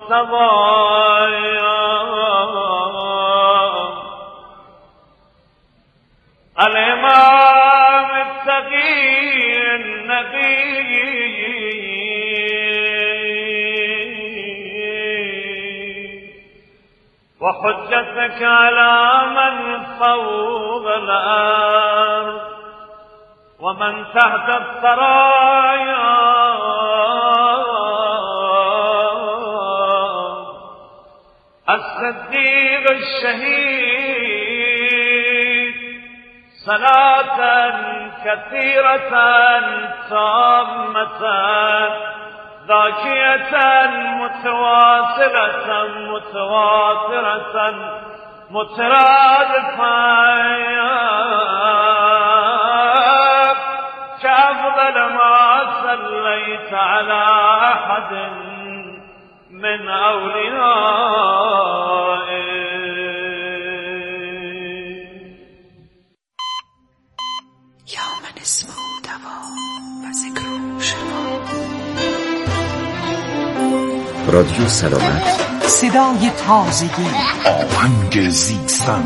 سوایا الامام التقی النبی وحجتك على من فوق الأرض ومن تحت الثرايا الصديق الشهيد صلاة كثيرة تامة ذاكية متواصلة مترادفة كأفضل ما صليت على أحد من أوليائه. يوم اسمه دوا و ذکره شفا. رادیو سلامت، صدای تازگی، آهنگ زیستن.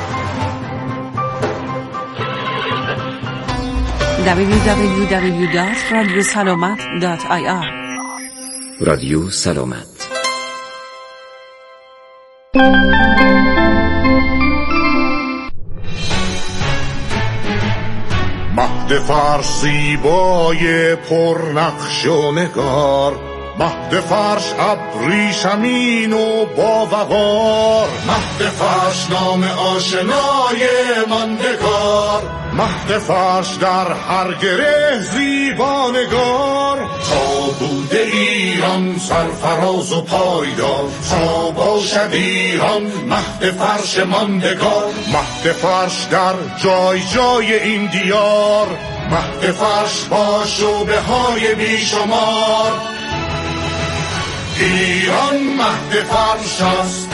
www.radiosalamat.ir رادیو سلامت. مهد فرشی بای پرنقش و نگار، مهد فرش ابریشمین و با وقار، مهد فرش نام آشنای ماندگار، مهد فرش در هر گره زیبانگار. تا بوده ایران سرفراز و پایدار، تا باشد ایران مهد فرش ماندگار. مهد فرش در جای جای این دیار، مهد فرش با شعبه های بیشمار. ایران مهد فرش است.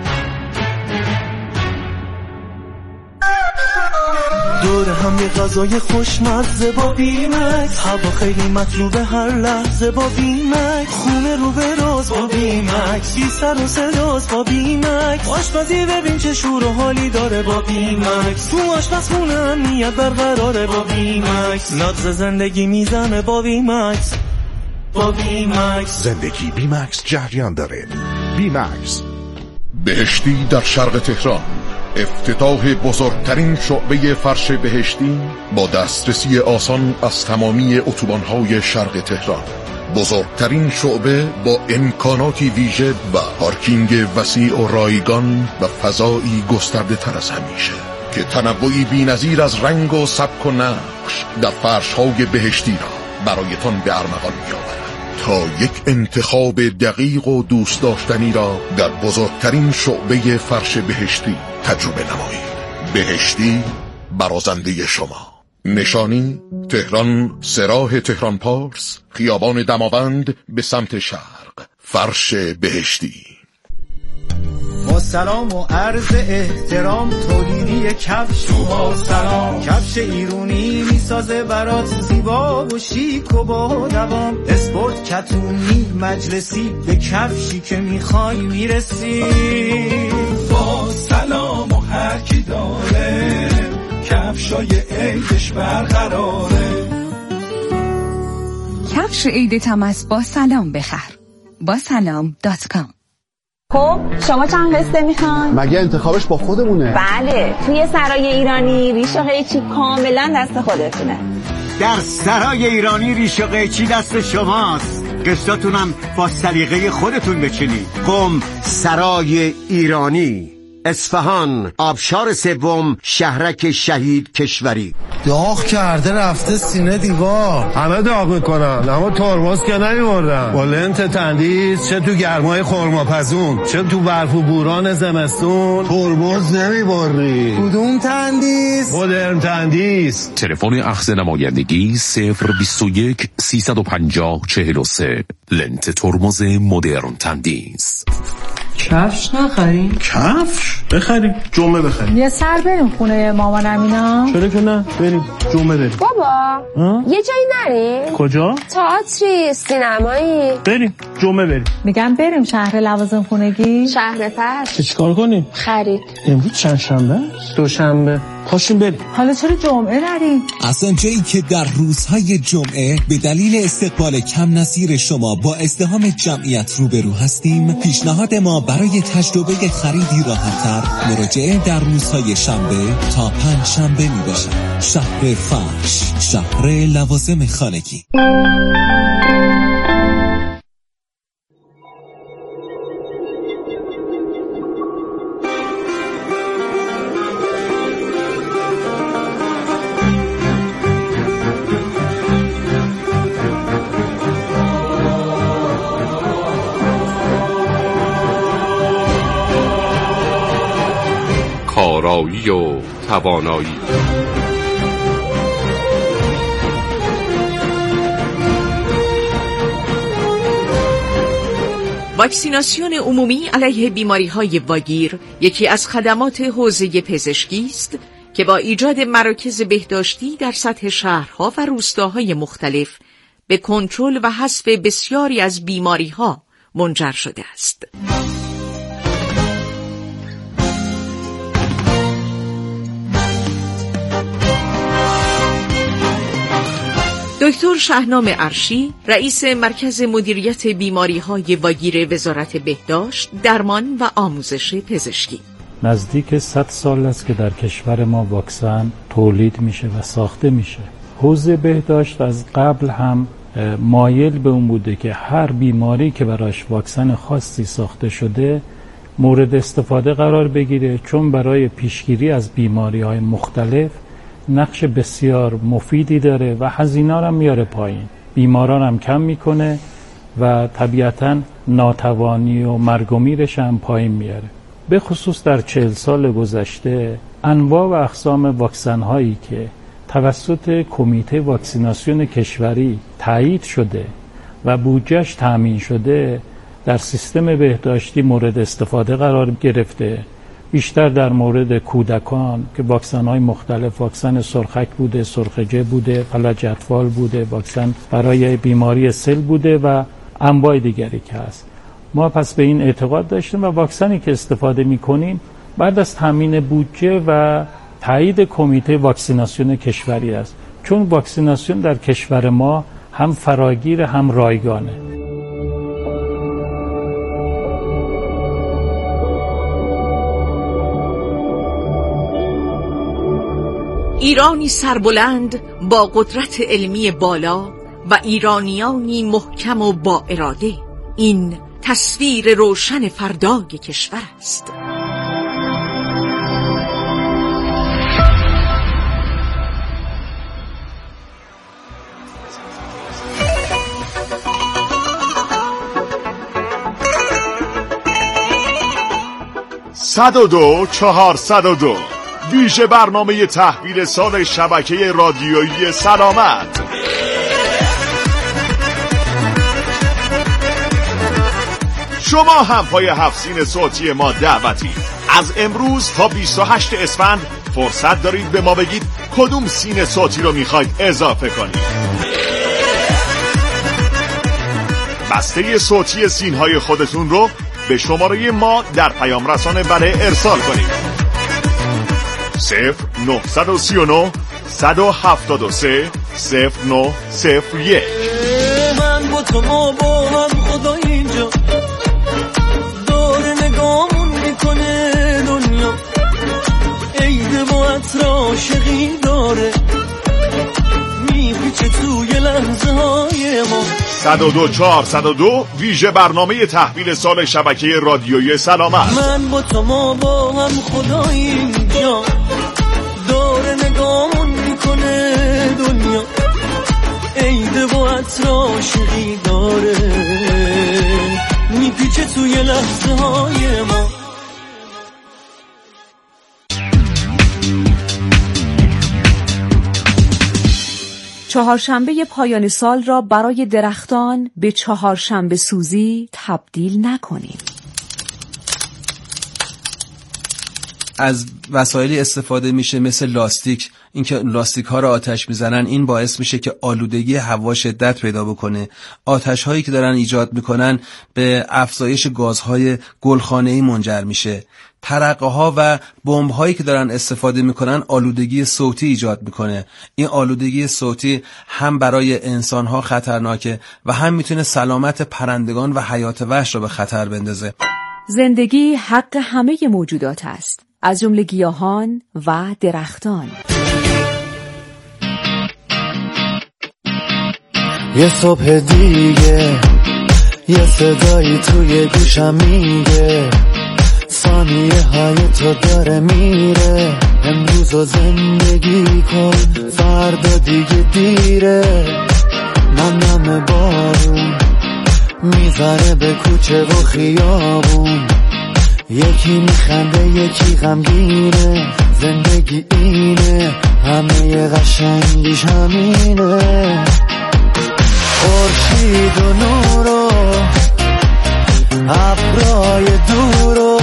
دور هم یه غذای خوشمزه با بیمکس، هوا خیلی مطلوبه هر لحظه با بیمکس، خونه رو به راز با بیمکس، بی سر و صداست با بیمکس، آشپزی ببین چه شور و حالی داره با بیمکس، تو آشپزخونه امنیت برقراره با بیمکس، نبض زندگی میزنه با بیمکس. با بیمکس زندگی بیمکس جریان داره. بیمکس. بهشتی در شرق تهران، افتتاح بزرگترین شعبه فرش بهشتی با دسترسی آسان از تمامی اتوبان‌های شرق تهران. بزرگترین شعبه با امکاناتی ویژه و پارکینگ وسیع و رایگان و فضایی گسترده تر از همیشه که تنوعی بی‌نظیر از رنگ و سبک و نقش در فرش‌های بهشتی را برایتان به ارمغان می‌آورد. تا یک انتخاب دقیق و دوست داشتنی را در بزرگترین شعبه فرش بهشتی تجربه نمایید. بهشتی برازنده شما. نشانی تهران، سراح تهران پارس، خیابان دماوند به سمت شرق. فرش بهشتی. با سلام و عرض احترام، تولیدی کفش با سلام، کفش ایرونی میسازه برات زیبا و شیک و با دوام، اسپورت کتونی مجلسی به کفشی که میخوای میرسی. با سلام و هر کی داره کفشای عیدش برقراره. کفش عید تماس با سلام بخر. با سلام.com. خب شما چند قسطه میخوان؟ مگه انتخابش با خودمونه؟ بله، توی سرای ایرانی ریش و قیچی کاملا دست خودتونه. در سرای ایرانی ریش و قیچی دست شماست، قسطاتونم با سلیقه خودتون بچینید. قم سرای ایرانی، اصفهان، آبشار سوم، شهرک شهید کشوری. داغ کرده رفته سینه دیوار. همه داغ میکنن اما ترمز که نمیبردن. با لنت تندیس چه تو گرمای خرماپزون چه تو برف و بوران زمستون ترمز نمیبری. کدوم تندیس؟ مدرن تندیس. تلفن اخذ نمایندگی 021 350 43. لنت ترمز مدرن تندیس. کفش نخریم؟ کفش؟ بخریم، جمعه بخریم. یه سر بریم خونه مامان امینا. چرا که نه؟ بریم جمعه بریم. بابا یه جایی نریم؟ کجا؟ تئاتری، سینمایی. بریم جمعه بریم. میگم بریم شهر لوازم خونگی. شهر فرش. چیکار کنیم؟ خرید. امروز چند شنبه؟ دوشنبه. پاشیم بریم. حالا چرا جمعه نریم؟ از آنجایی که در روزهای جمعه به دلیل استقبال کم نظیر شما با ازدحام جمعیت روبرو هستیم، پیشنهاد ما برای تجربه خریدی راحت‌تر مراجعه در روزهای شنبه تا پنج شنبه می باشد. شهر فرش، شهر لوازم خانگی. کارایی و توانایی. واکسیناسیون عمومی علیه بیماری‌های واگیر یکی از خدمات حوزه پزشکی است که با ایجاد مراکز بهداشتی در سطح شهرها و روستاهای مختلف به کنترل و حذف بسیاری از بیماری‌ها منجر شده است. دکتر شهنام عرشی، رئیس مرکز مدیریت بیماری‌های واگیر وزارت بهداشت، درمان و آموزش پزشکی. نزدیک 100 سال است که در کشور ما واکسن تولید میشه و ساخته میشه. حوزه بهداشت از قبل هم مایل به اون بوده که هر بیماری که براش واکسن خاصی ساخته شده مورد استفاده قرار بگیره، چون برای پیشگیری از بیماری‌های مختلف نقش بسیار مفیدی داره و هزینه هم میاره پایین، بیماران هم کم میکنه و طبیعتاً ناتوانی و مرگ و میرش هم پایین میاره. به خصوص در 40 سال گذشته انواع و اقسام واکسن هایی که توسط کمیته واکسیناسیون کشوری تایید شده و بودجهش تامین شده در سیستم بهداشتی مورد استفاده قرار گرفته. بیشتر در مورد کودکان که واکسن‌های مختلف، واکسن سرخک بوده، سرخجه بوده، فلج اطفال بوده، واکسن برای بیماری سل بوده و انواع دیگری که هست. ما پس به این اعتقاد داشتیم و واکسنی که استفاده می‌کنیم بعد از تامین بودجه و تایید کمیته واکسیناسیون کشوری است، چون واکسیناسیون در کشور ما هم فراگیر هم رایگانه. ایرانی سربلند با قدرت علمی بالا و ایرانیانی محکم و با اراده، این تصویر روشن فردای کشور است. صد چهار 102 ویژه برنامه تحویل سال شبکه رادیویی سلامت. شما هم پای 7 سین صوتی ما دعوتی. از امروز تا 28 اسفند فرصت دارید به ما بگید کدوم سین صوتی رو میخواید اضافه کنید. بسته صوتی سینهای خودتون رو به شماره ما در پیام رسانه بله ارسال کنید. 0939 173 0901. من با تو ما با هم خدا اینجا داره نگامون میکنه دنیا، عید با عطر عاشقی داره میپیچه توی لحظه های ما. 102 ویژه برنامه تحویل سال شبکه رادیویی سلامت. من با تو ما با هم خدا اینجا داره نگامون میکنه دنیا، عید با عطر عاشقی داره میپیچه توی لحظه های ما. چهارشنبه پایان سال را برای درختان به چهارشنبه سوزی تبدیل نکنیم. از وسایلی استفاده میشه مثل لاستیک. اینکه لاستیک ها رو آتش میزنن این باعث میشه که آلودگی هوا شدت پیدا بکنه. آتش هایی که دارن ایجاد میکنن به افزایش گازهای گلخانه‌ای منجر میشه. ترقه ها و بمب هایی که دارن استفاده میکنن آلودگی صوتی ایجاد میکنه. این آلودگی صوتی هم برای انسان ها خطرناکه و هم میتونه سلامت پرندگان و حیات وحش رو به خطر بندازه. زندگی حق همه موجودات است، از جمله گیاهان و درختان. یه صبح دیگه یه صدایی توی گوشم میگه ثانیه های تو داره میره، امروز رو زندگی کن فردا دیگه دیره. نم بارون میزنه به کوچه و خیابون، یکی میخنده یکی غمگینه، زندگی اینه همه قشنگیش همینه. خورشید و نور و ابرای دور و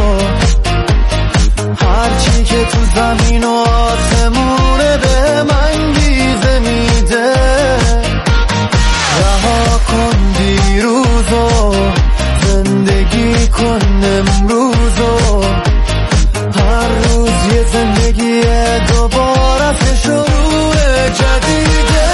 هرچی که تو زمین و آسمونه به من گیزه میده. رها کن دیروزو زندگی کن امروزو، هر روز یه زندگی دوباره که شروع جدیده.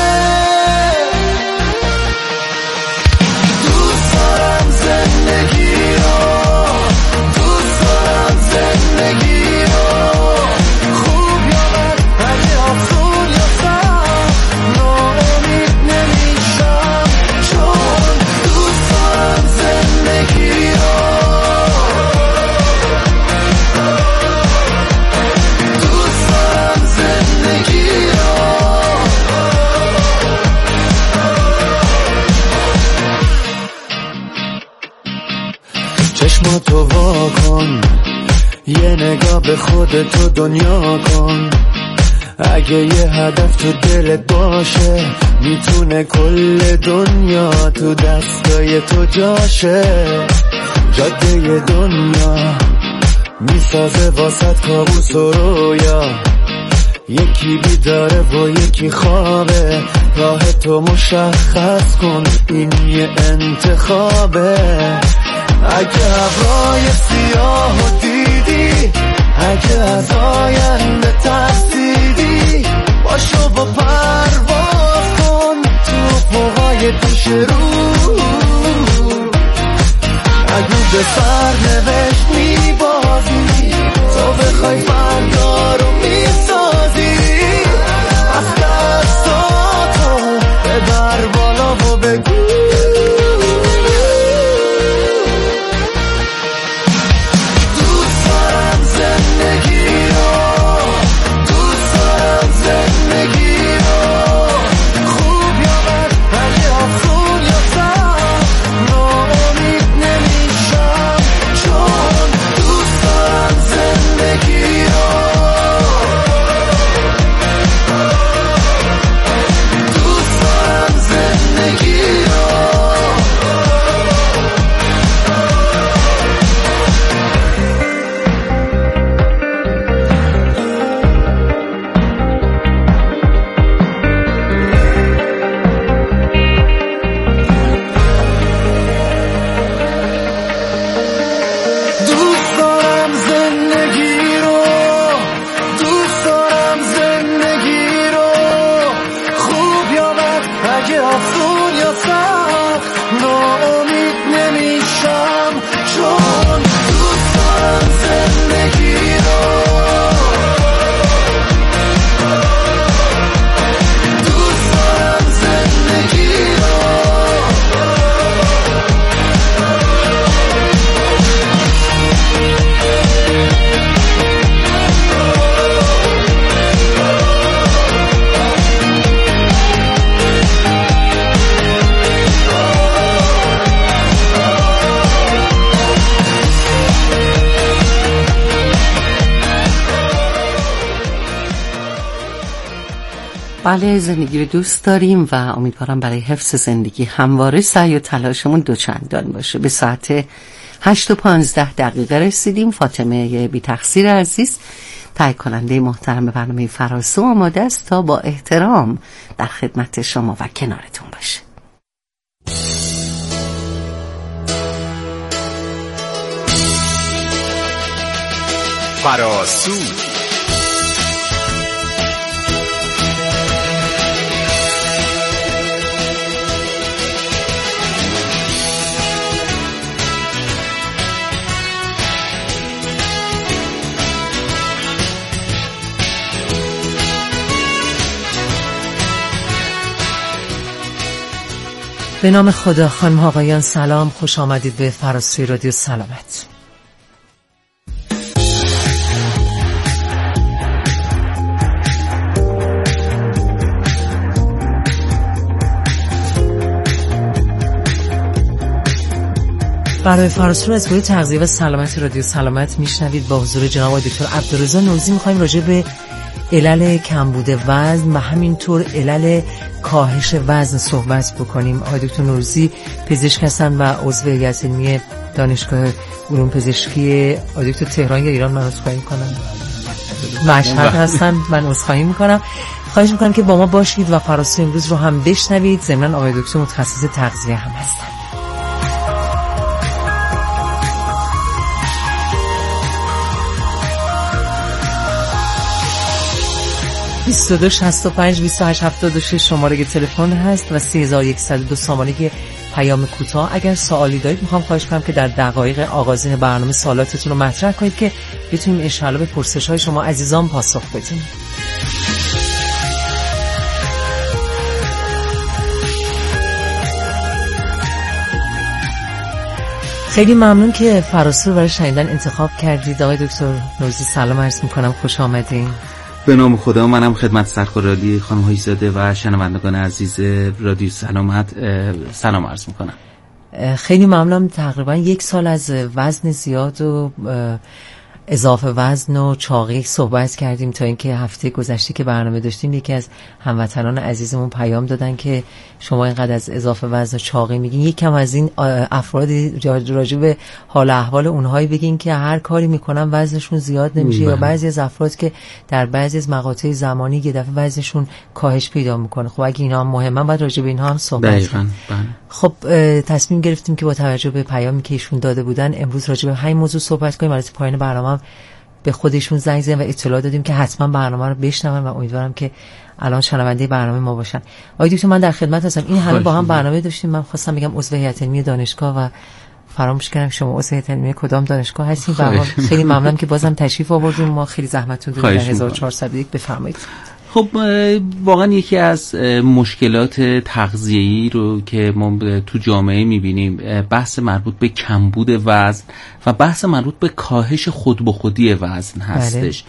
دوست دارم زندگی رو، دوست دارم زندگی رو، خوب یا بد اگه افسون یا سر ناامید نمیشم، چون دوست دارم زندگی رو، دوست دارم زندگی رو. چشماتو وا کن، یه نگاه به خودتو دنیا کن، اگه یه هدف تو دلت باشه میتونه کل دنیا تو دستای تو جاشه. جاده دنیا میسازه واسط کابوس و رویا، یکی بیداره و یکی خوابه، راه تو مشخص کن این یه انتخابه. اگه ابرای سیاهو دیدی، اگه از آینده ترسیدی، باشو با پرواز کن تو فوقای پیش رو. اگه به سرنوشت میبازی تو بخوای فردا رو میسازی، از دستاتو ببر بالا و بگو بله، زندگی رو دوست داریم و امیدوارم برای حفظ زندگی همواره سعی و تلاشمون دوچندان باشه. به ساعت 8:15 رسیدیم. فاطمه بی تقصیر عزیز تهیه کننده محترم برنامه فراسو آماده است تا با احترام در خدمت شما و کنارتون باشه. فراسو به نام خدا. خانم آقایان سلام، خوش آمدید به فراسوی رادیو سلامت. برای فراسو از گروه تغذیه و سلامت رادیو سلامت میشنوید. با حضور جناب دکتر عبدالرضا نوزی میخوایم راجع به علل کمبود وزن و همینطور علل کاهش وزن صحبت بکنیم. آقای دکتر نوزی پزشک هستن و عضو هیئت علمی دانشگاه علوم پزشکی آقای دکتر تهران یا ایران. من عذرخواهی میکنم، مشهد هستن. من عذرخواهی میکنم. خواهش میکنم که با ما باشید و فراسو امروز رو هم بشنوید. ضمن آقای دکتر متخصص تغذیه هم هستن. 22 65 28 76 شماره تلفن هست و 3102 شماره پیام کوتاه. اگر سوالی دارید میخوام خواهش کنم که در دقایق آغازین برنامه سوالاتتون رو مطرح کنید که بتونیم ان شاء الله به پرسش‌های شما عزیزان پاسخ بدیم. خیلی ممنون که فراسو رو برای شنیدن انتخاب کردید. آقای دکتر نوزی سلام عرض میکنم، خوش آمدین. به نام خدا. منم خدمت سرکارعالی خانم هایزاده و شنوندگان عزیز رادیو سلامت سلام عرض میکنم. خیلی ممنونم. تقریبا 1 سال از وزن زیاد و اضافه وزن و چاقی صحبت کردیم تا اینکه هفته گذشته که برنامه داشتیم یکی از هموطنان عزیزمون پیام دادن که شما اینقدر از اضافه وزن و چاقی میگین، یکم از این افرادی راجع به حال احوال اونهایی بگین که هر کاری میکنن وزنشون زیاد نمیشه یا بعضی از افراد که در بعضی از مقاطع زمانی یه دفعه وزنشون کاهش پیدا میکنه. خب اگه اینا هم مهمه باید راجع به اینها هم صحبت کنیم. خب تصمیم گرفتیم که با توجه به پیامی که ایشون داده بودن امروز راجع به همین موضوع صحبت کنیم. البته پایان برنامه به خودشون زنگ زدیم و اطلاع دادیم که حتما برنامه رو بشنون و امیدوارم که الان شنونده برنامه ما باشن. آقای دکتر من در خدمت هستم. این همه با هم برنامه داشتیم. من خواستم بگم عضو هیئت علمی دانشگاه و فراموش کردم شما عضو هیئت علمی کدام دانشگاه هستین. خیلی ممنونم که بازم تشریف آوردین. ما خیلی زحمتتون دادید. 1401 بفرمایید. خب واقعا یکی از مشکلات تغذیه‌ای رو که ما تو جامعه می‌بینیم بحث مربوط به کمبود وزن و بحث مربوط به کاهش خود به خودی وزن هستش.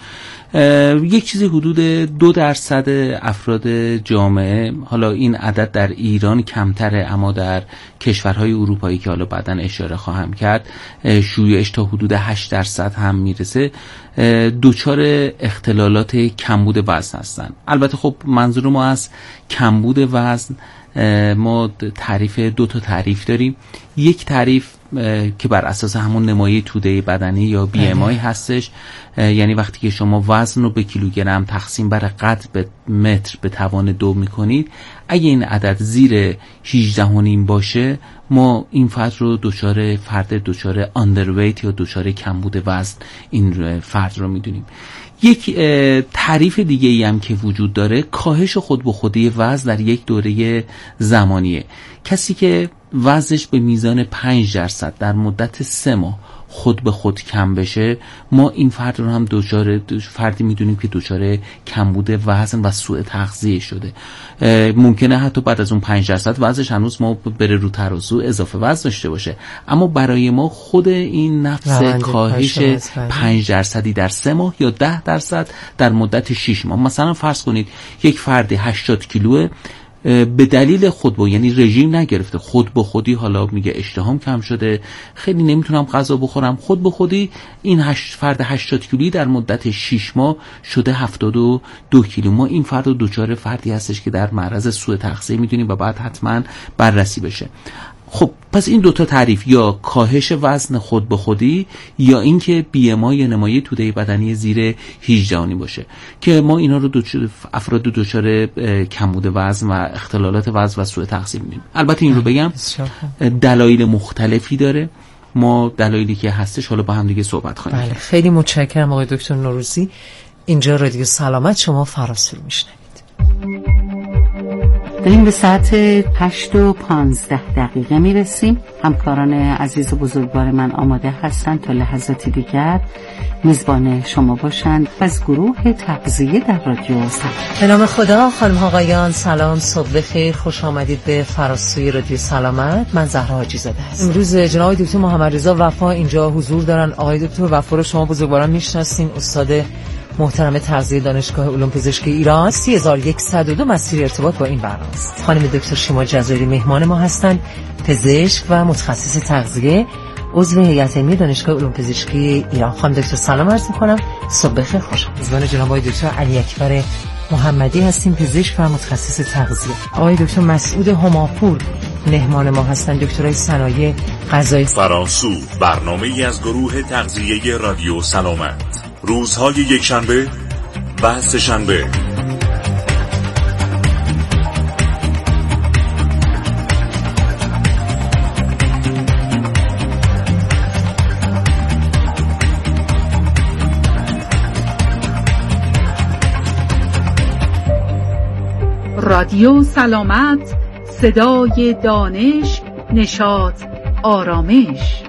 یک چیزی حدود 2% افراد جامعه، حالا این عدد در ایران کمتره اما در کشورهای اروپایی که حالا بعداً اشاره خواهم کرد شیوعش تا حدود 8% هم میرسه، دچار اختلالات کمبود وزن هستن. البته خب منظور ما از کمبود وزن ما تعریف 2 تا تعریف داریم. یک تعریف که بر اساس همون نمایه توده بدنی یا BMI هستش، یعنی وقتی که شما وزن رو به کیلوگرم تقسیم بر قد به متر به توان 2 میکنید، اگه این عدد زیر 18.5 باشه ما این فرد رو دچار آندرویت یا دچار کمبود وزن این فرد رو میدونیم. یک تعریف دیگه ای هم که وجود داره کاهش خود به خودی وزن در یک دوره زمانیه. کسی که وزنش به میزان 5% در مدت 3 ماه خود به خود کم بشه، ما این فرد رو هم فردی میدونیم که دچار کمبود وزن و سوء تغذیه شده. ممکنه حتی بعد از اون 5% وزنش هنوز ما بره رو ترازو اضافه وزن داشته باشه، اما برای ما خود این نفس کاهش 5% در 3 ماه یا 10% در مدت 6 ماه، مثلا فرض کنید یک فردی 80 کیلوه به دلیل خودبو، یعنی رژیم نگرفته، خود به خودی، حالا میگه اشتهام کم شده، خیلی نمیتونم غذا بخورم، خود به خودی این فرد 80 کیلویی در مدت 6 ماه شده 72 کیلو. ما این فرد دچار فردی هستش که در معرض سوء تغذیه میدونیم و باید حتما بررسی بشه. خب پس این دوتا تعریف، یا کاهش وزن خود به خودی یا اینکه BMI یا نمایه توده بدنی زیر 18 باشه که ما اینا رو افراد دچار کمبود وزن و اختلالات وزن و سوء تغذیه می‌بینیم. البته این رو بگم دلایل مختلفی داره، ما دلایلی که هستش حالا با هم دیگه صحبت خواهیم. بله خیلی متشکرم آقای دکتر نوروزی. اینجا رادیو سلامت، شما فراس رو میشنوید. داریم به ساعت 8:15 میرسیم. همکاران عزیز و بزرگوار من آماده هستند تا لحظاتی دیگر میزبان شما باشند از گروه تغذیه در رادیو سلامت. به نام خدا، خانم ها آقایان، سلام، صبح بخیر، خوش آمدید به فراسوی رادیو سلامت. من زهرا حاجی زاده هستم. امروز جناب دکتر محمد رضا وفا اینجا حضور دارن. آقای دکتر وفا رو شما بزرگواران میشناسین، استاد محترم تغذیه دانشگاه علوم پزشکی ایران. 3102 مسیر ارتباط با این برنامه است. خانم دکتر شیما جزایری مهمان ما هستند، پزشک و متخصص تغذیه، عضو هیئت علمی دانشگاه علوم پزشکی ایران. خانم دکتر سلام عرض می‌کنم، صبح بخیر، خوش آمدید. میزبان جناب آقای دکتر علی اکبر محمدی هستیم، پزشک و متخصص تغذیه. آقای دکتر مسعود هماپور مهمان ما هستند، دکترای صنایع غذایی. فراسو، برنامه‌ای از گروه تغذیه رادیو سلامت، روزهای یکشنبه و سه‌شنبه. رادیو سلامت، صدای دانش، نشاط، آرامش.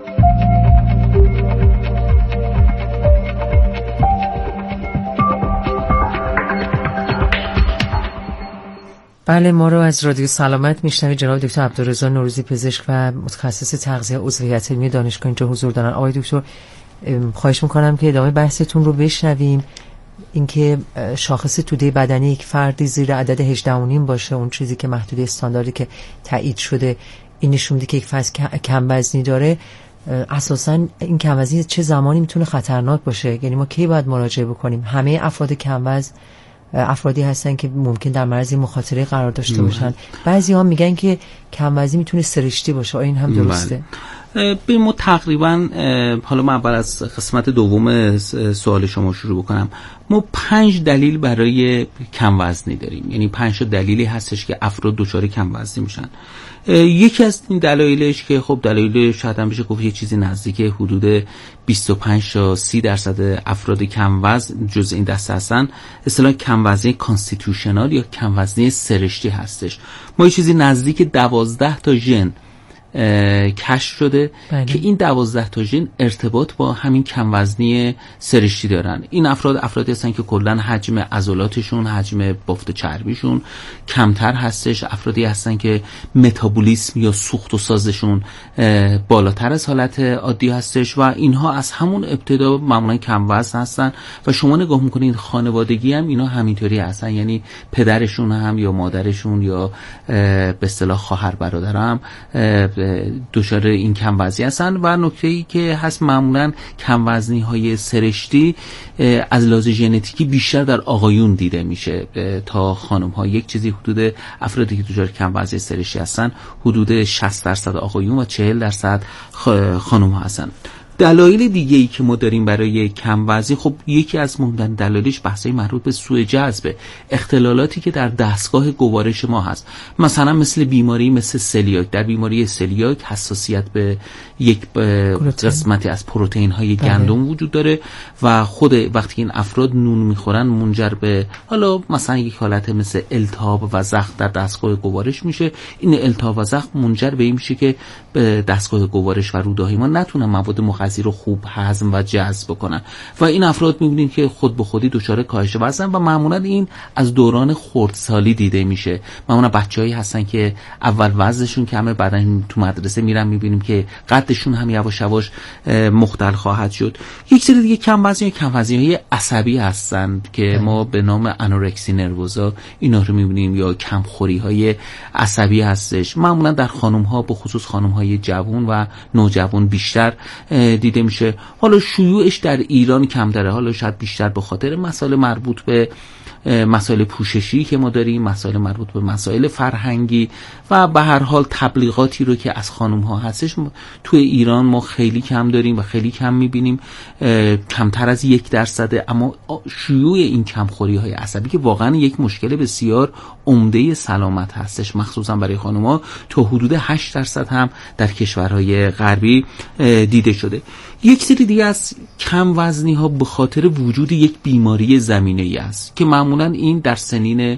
بله، ما رو از رادیو سلامت میشنوید. جناب دکتر عبدالرضا نوروزی، پزشک و متخصص تغذیه، عضو هیئت علمی دانشگاه اینجا حضور دارن. آقای دکتر خواهش میکنم که ادامه بحثتون رو بشنویم. اینکه شاخص توده بدنی یک فردی زیر عدد 18.5 باشه، اون چیزی که محدوده استانداردی که تایید شده، این نشون میده که یک فرد کم وزنی داره. اساساً این کم وزنی چه زمانی میتونه خطرناک باشه؟ یعنی ما کی باید مراجعه بکنیم؟ همه افراد کم وزن افرادی هستن که ممکن در معرض مخاطره قرار داشته باشن. بعضی ها میگن که کم وزنی میتونه سرشتی باشه، این هم درسته؟ به ما تقریبا، حالا من اول از قسمت دوم سوال شما شروع بکنم. ما 5 دلیل برای کم وزنی داریم، یعنی 5 دلیلی هستش که افراد دچار کم وزنی میشن. یکی از این دلایلش که خب دلایل شاید هم بشه گفت یه چیزی نزدیک حدود 25 تا 30% افراد کم وزن جز این دسته هستن، اصطلاحاً کم وزنی کانستیتوشنال یا کم وزنی سرشتی هستش. ما یه چیزی نزدیک 12 تا ژن کشف شده که این 12 تا ژن ارتباط با همین کم وزنی سرشتی دارن. این افرادی هستن که کلا حجم عضلاتشون، حجم بافت چربیشون کمتر هستش. افرادی هستن که متابولیسم یا سوخت و سازشون بالاتر از حالت عادی هستش و اینها از همون ابتدا معمولا کم وزن هستن و شما نگاه میکنید خانوادگی هم اینا همینطوری هستن، یعنی پدرشون هم یا مادرشون یا به اصطلاح خواهر برادر هم دچار این کم وزنی هستن. و نکته‌ای که هست، معمولا کم وزنی های سرشتی از لحاظ ژنتیکی بیشتر در آقایون دیده میشه تا خانم ها. یک چیزی حدود افرادی که دچار کم وزنی سرشتی هستن حدود 60% آقایون و 40% خانم ها هستن. دلایل دیگه‌ای که ما داریم برای کم وزنی، خب یکی از مهمترین دلایلش بحثای مربوط به سوء جذب، اختلالاتی که در دستگاه گوارش ما هست، مثلا مثل بیماری مثل سلیاک. در بیماری سلیاک حساسیت به یک قسمتی از پروتئین های گندم وجود داره و خود وقتی این افراد نون میخورن منجر به حالا مثلا یک حالت مثل التهاب و زخم در دستگاه گوارش میشه. این التهاب و زخم منجر به این میشه که دستگاه گوارش و روده‌های ما نتونن مواد مغذی رو خوب هضم و جذب بکنن و این افراد میبینید که خود به خودی دچار کاهش وزن و معمولا این از دوران خردسالی دیده میشه. معمولا بچه‌هایی هستن که اول وزنشون کمه، بعداً تو مدرسه میرن میبینیم که قدشون هم یواش یواش مختل خواهد شد. یک سری دیگه کم وزنی‌های عصبی هستن که ما به نام انورکسی نروزا اینا رو میبینیم، یا کمخوری‌های عصبی هستش. معمولا در خانم‌ها، به خصوص خانم‌های جوان و نوجوان بیشتر دیده میشه. حالا شیوعش در ایران کم داره، حالا شاید بیشتر به خاطر مسائل مربوط به مسائل پوششی که ما داریم، مسائل مربوط به مسائل فرهنگی و به هر حال تبلیغاتی رو که از خانم ها هستش توی ایران ما خیلی کم داریم و خیلی کم میبینیم، کمتر از 1%. اما شیوع این کمخوری های عصبی که واقعا یک مشکل بسیار عمده سلامت هستش، مخصوصا برای خانم ها، تا حدود 8% هم در کشورهای غربی دیده شده. یک سری دیگه از کم وزنی ها به خاطر وجود یک بیماری زمینه‌ای است که معمولا این در سنین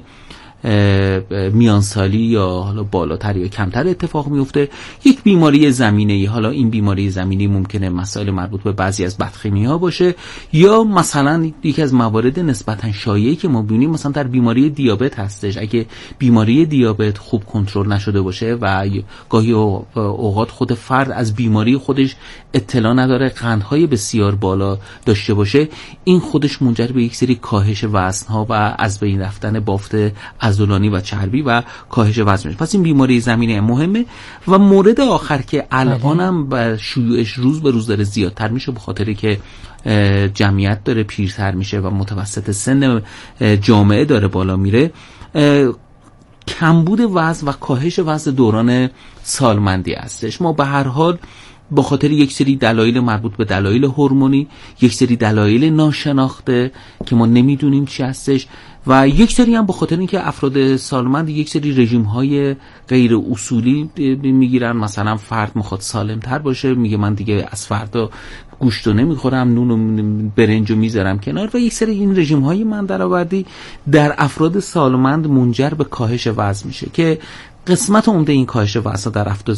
میانسالی یا حالا بالاتر یا کمتر اتفاق میفته. یک بیماری زمینه‌ای، حالا این بیماری زمینه‌ای ممکنه مسائل مربوط به بعضی از بدخیمی ها باشه، یا مثلا یکی از موارد نسبتا شایعی که ما ببینیم مثلا در بیماری دیابت هستش. اگه بیماری دیابت خوب کنترل نشده باشه و گاهی اوقات خود فرد از بیماری خودش اطلاع نداره، قندهای بسیار بالا داشته باشه، این خودش منجر به یک سری کاهش وزن‌ها و از بین رفتن بافت عضلانی و چربی و کاهش وزن میشه. پس این بیماری زمینه مهمه. و مورد آخر که الانم با شیوعش روز به روز داره زیادتر میشه، به خاطری که جمعیت داره پیرتر میشه و متوسط سن جامعه داره بالا میره، کمبود وزن و کاهش وزن دوران سالمندی هستش. ما به هر حال با خاطر یک سری دلایل مربوط به دلایل هورمونی، یک سری دلایل ناشناخته که ما نمیدونیم چی هستش، و یک سری هم به خاطر اینکه افراد سالمند یک سری رژیم های غیر اصولی میگیرن. مثلا فرد میخواد سالم تر باشه، میگه من دیگه از فردا گوشتو نمیخورم، نون و برنجو میذارم کنار، و یک سری این رژیم های من درآوردی در افراد سالمند منجر به کاهش وزن میشه که قسمت عمده این کاهش وزن در افراد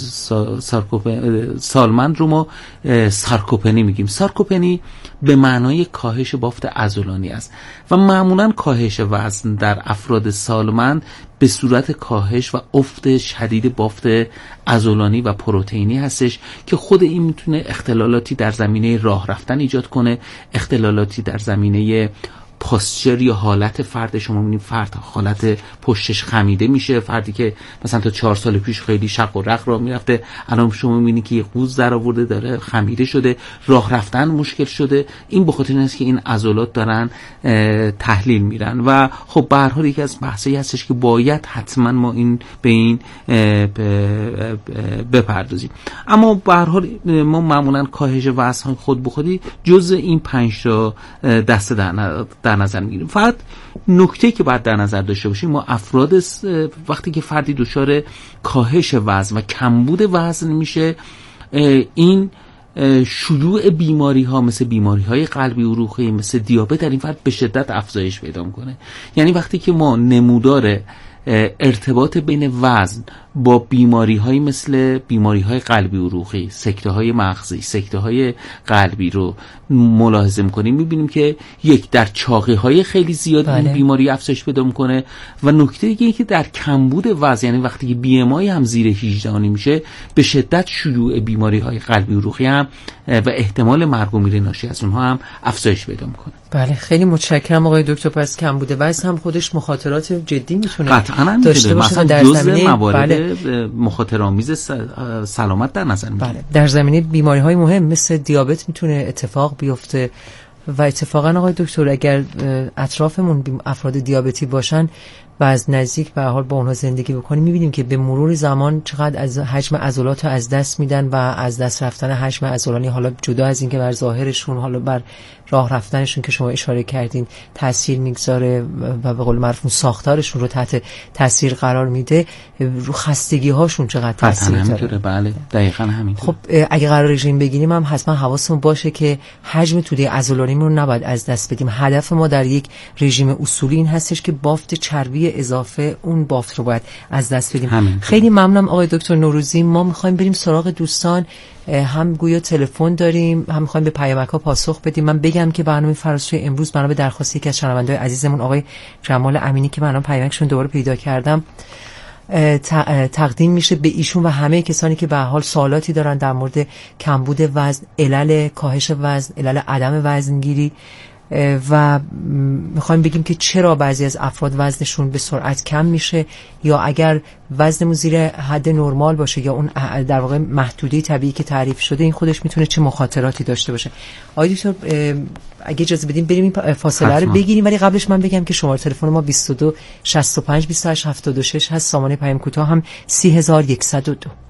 سالمند رو ما سارکوپنی میگیم. سارکوپنی به معنای کاهش بافت عضلانی است و معمولا کاهش وزن در افراد سالمند به صورت کاهش و افت شدید بافت عضلانی و پروتئینی هستش که خود این میتونه اختلالاتی در زمینه راه رفتن ایجاد کنه، اختلالاتی در زمینه پاستچر یا حالت فرد. شما می‌بینید فرد حالت پشتش خمیده میشه، فردی که مثلا تا 4 سال پیش خیلی شق و رق راه میرفته، الان شما می‌بینید که یه قوز در آورده، داره خمیده شده، راه رفتن مشکل شده. این به خاطر اینه که این عضلات دارن تحلیل میرن و خب به هر حال یکی از بحثایی هستش که باید حتما ما این به این بپردازیم. اما به هر حال ما معمولا کاهش وزن خود به خودی جزء این 5 تا دسته در نظر میگیریم. فقط نکته که باید در نظر داشته باشیم، ما افراد وقتی که فردی دچار کاهش وزن و کمبود وزن میشه، این شیوع بیماری ها مثل بیماری های قلبی عروقی، مثل دیابت در این فرد به شدت افزایش پیدا میکنه. یعنی وقتی که ما نمودار ارتباط بین وزن با بیماری‌های مثل بیماری‌های قلبی عروقی، سکته‌های مغزی، سکته‌های قلبی رو ملاحظه می‌کنیم، می‌بینیم که یک در چاقی‌های خیلی زیاد این بیماری افزایش پیدا می‌کنه و نکته دیگه این که در کمبود وزن، یعنی وقتی که BMI هم زیر 18 میشه، به شدت شیوع بیماری‌های قلبی عروقی هم و احتمال مرگ و میر ناشی از اونها هم افزایش پیدا می‌کنه. بله، خیلی متشکرم آقای دکتر. پس کمبود وزن هم خودش مخاطرات جدی میتونه قطعاً داشته باشه در زمینه موارد مخاطرآمیز سلامت در نظر میگیره. بله، در زمینه بیماری‌های مهم مثل دیابت میتونه اتفاق بیفته و اتفاقا آقای دکتر اگر اطرافمون افراد دیابتی باشن و از نزدیک به حال با اونها زندگی بکنیم، میبینیم که به مرور زمان چقدر از حجم عضلات از دست میدن و از دست رفتن حجم عضلانی، حالا جدا از اینکه بر ظاهرشون، حالا بر راه رفتنشون که شما اشاره کردین تاثیر میگذاره و به قول معروف ساختارشون رو تحت تاثیر قرار میده، رو خستگی هاشون چقدر تاثیر داره. بله، دقیقاً همین. خب اگه قرار رژیم بگیریم هم حتما حواسمون باشه که حجم توده عضلانیمون رو نباید از دست بدیم. هدف ما در یک رژیم اصولی این هستش که بافت چربی اضافه اون بافت رو باید از دست بدیم. خیلی ممنونم آقای دکتر نوروزی. ما میخوایم بریم سراغ دوستان، هم گویا تلفن داریم، هم میخوایم به پیامک‌ها پاسخ بدیم. من بگم که برنامه فراسوی امروز بنا به درخواست یکی از شنونده‌های عزیزمون آقای جمال امینی که من پیامکشون دوباره پیدا کردم تقدیم میشه به ایشون و همه کسانی که به حال سوالاتی دارن در مورد کمبود وزن، علل کاهش وزن، علل عدم وزنگیری و میخوایم بگیم که چرا بعضی از افراد وزنشون به سرعت کم میشه، یا اگر وزنمون زیر حد نرمال باشه یا اون در واقع محدوده طبیعی که تعریف شده، این خودش میتونه چه مخاطراتی داشته باشه. آقای دکتر اگه اجازه بدیم بریم این فاصله رو بگیریم، ولی قبلش من بگم که شماره تلفن ما 22 65 28 76 هست، سامانه پیام کوتاه هم 3102.